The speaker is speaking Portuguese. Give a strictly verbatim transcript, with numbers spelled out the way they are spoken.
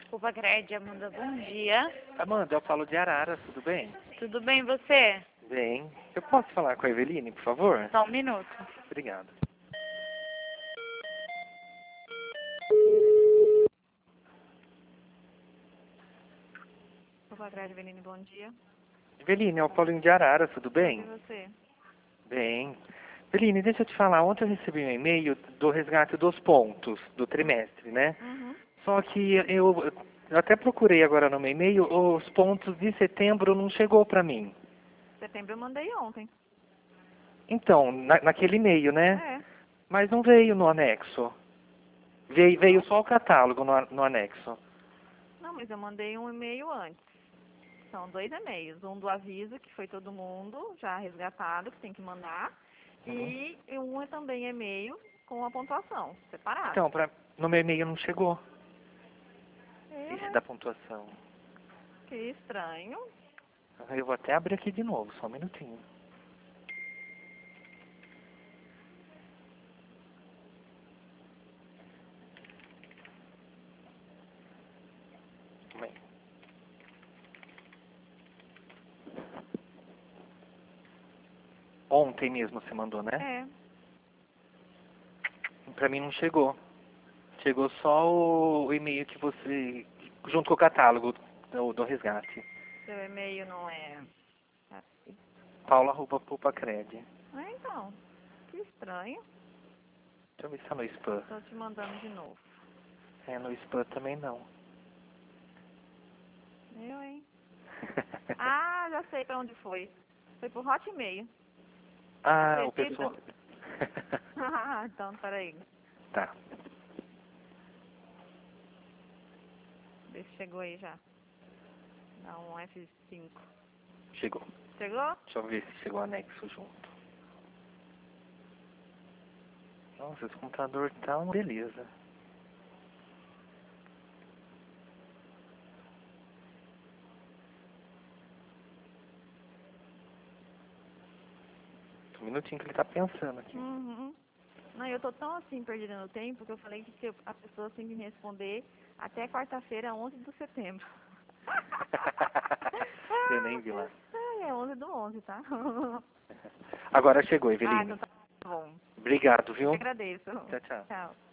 Pupacred, Amanda, bom dia. Amanda, eu falo de Araras, tudo bem? Tudo bem, você? Bem. Eu posso falar com a Eveline, por favor? Só um minuto. Obrigado. Pupacred, Eveline, bom dia. Eveline, é o Paulinho de Araras, tudo E bem? você? Bem. Eveline, deixa eu te falar, ontem eu recebi um e-mail do resgate dos pontos do trimestre, né? Uhum. Só que eu, eu até procurei agora no meu e-mail, os pontos de setembro não chegou pra mim. Setembro eu mandei ontem. Então, na, naquele e-mail, né? É. Mas não veio no anexo. Veio, veio só o catálogo no, no anexo. Não, mas eu mandei um e-mail antes. São dois e-mails. Um do aviso, que foi todo mundo já resgatado, que tem que mandar. Uhum. E um é também e-mail com a pontuação, separado. Então, pra, no meu e-mail não chegou É, esse mas da pontuação. que estranho. Eu vou até abrir aqui de novo, só um minutinho. Bem. Ontem mesmo você mandou, né? É. Pra mim não chegou. Chegou só o, o e-mail que você... junto com o catálogo do, do resgate. Seu e-mail não é assim. Paula arroba pupacred. Ah, então. Que estranho. Deixa eu ver se tá no spam. Tô te mandando de novo. É, no spam também não. Eu, hein? Ah, já sei pra onde foi. Foi pro Hotmail. Ah, o Acredita? pessoal... Ah, então, peraí. Tá. Vê se chegou aí já. Dá um F cinco. Chegou. Chegou? Deixa eu ver se chegou o anexo junto. Nossa, esse computador tá uma beleza. Um minutinho que ele tá pensando aqui. Uhum. Não, eu tô tão assim, perdendo o tempo, que eu falei que se a pessoa tem que me responder até quarta-feira, onze de setembro. Eu nem vi lá. Ah, é onze do onze, tá? Agora chegou, Ah, Eveline. então tá bom. Obrigado, Eu viu? agradeço. Tchau, tchau. Tchau.